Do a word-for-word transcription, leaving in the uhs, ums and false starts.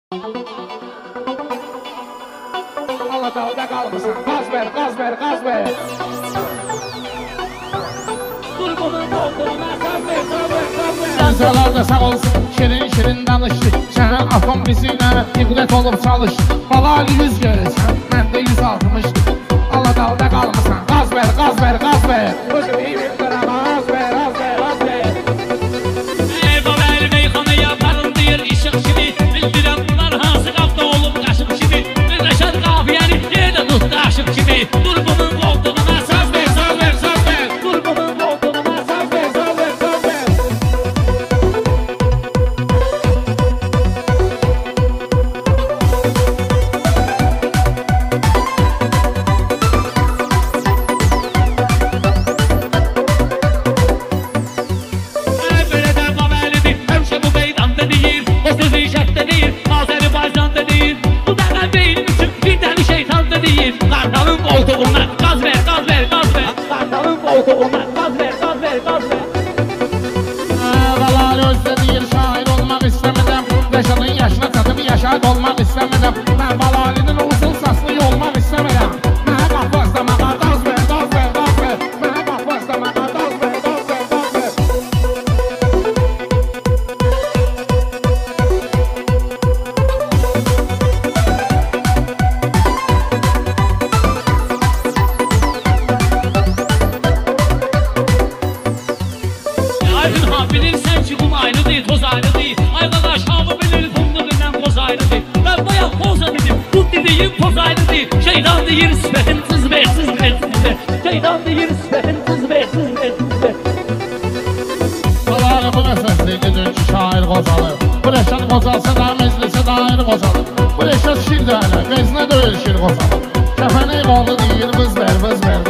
Allah dalda kalmasın. Gaz ver, gaz ver, gaz ver. Durgunun dolduğuna gaz ver, gaz ver, gaz ver. Sensalar da sağ olsun, şirin şirin danıştık. Senin atom bizimle ibret olup çalıştı. Balali yüz görürsen, ben de yüz altmıştım. Allah dalda kalmasın. Gaz ver, gaz ver, gaz ver. Özüm iyi bir drama, gaz ver, gaz ver, gaz ver. Ey babel meyxana yaparım deyir işıq kimi. Bildirəm bunlar hansı qapda olub qaşıq kimi. Reşad qafiyəni yerdə tutdu aşıq kimi. Durgunun qoltuğuna Söz ver, söz ver, söz ver. Durgunun koltuğuna söz ver, söz ver, söz ver. Ey belə də babelidir, həmişə bu meydanda deyir. O sözü şəkdə deyir, Azərbaycanda deyir. Bu dəqiqə beynim üçün bir dəli şeytan da deyir. Qartalın qoltuğuna qaz ver, qaz ver, qaz ver. Kartalın koltuğuna gaz ver, gaz ver, gaz ver. Balali özde deyir, şair olmak istemedim. Reşad'ın yaşına çatıp yaşad olmak istemedim. Ben Balali'nin uzun saçlı olmak istemedim. Mənə bax başlamağa gaz ver, gaz ver, gaz ver. Mənə bax başlamağa gaz ver, gaz ver, gaz ver. Aydın ha bilirsən ki qum ayrıdır, toz ayrıdır. Ay qadaş hamı bilir fındıqla qoz ayrıdır. Ben bayaq poza dedim, bu dediyim poz ayrıdır. Şeytan deyir sifətin siz ver, siz ver, siz ver. Şeytan deyir sifətin siz ver, siz ver, siz ver. Balali bu ne sözlüydü dünkü şair Qozalı. Bu Reşad Qozalsa da meclisi dair Qozalı. Bu Reşad şir de öyle, vezne de öyle şir Qozalı. Kəfəni qolu deyir, vız ver, vız ver,